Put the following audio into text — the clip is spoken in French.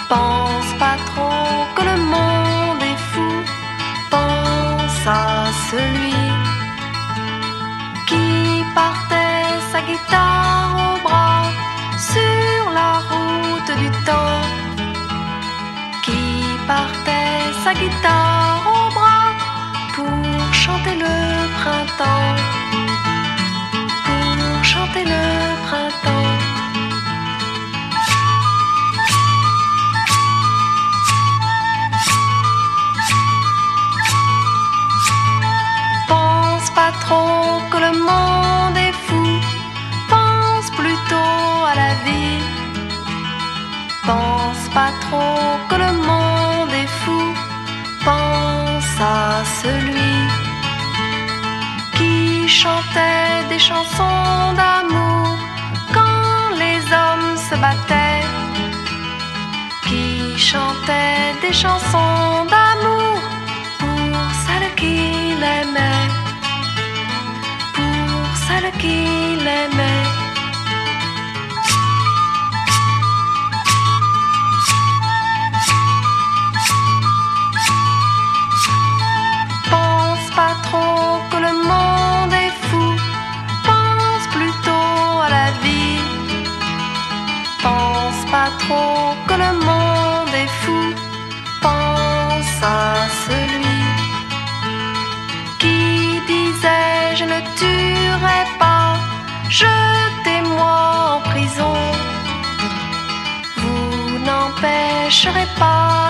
Pense pas trop que le monde est fou, pense à celui qui partait sa guitare au bras sur la route du temps, qui partait sa guitare au bras pour chanter le printemps, pour chanter le printemps. Pense pas trop que le monde est fou, pense plutôt à la vie. Pense pas trop que le monde est fou, pense à celui qui chantait des chansons d'amour quand les hommes se battaient, qui chantait des chansons d'amour pour celle qu'il aimait, pour celle qu'il aimait. Pense pas trop que le monde est fou, pense plutôt à la vie. Pense pas trop que le monde est fou, pense à celui qui disait je ne tuerai pas, jetez-moi en prison, vous n'empêcherez pas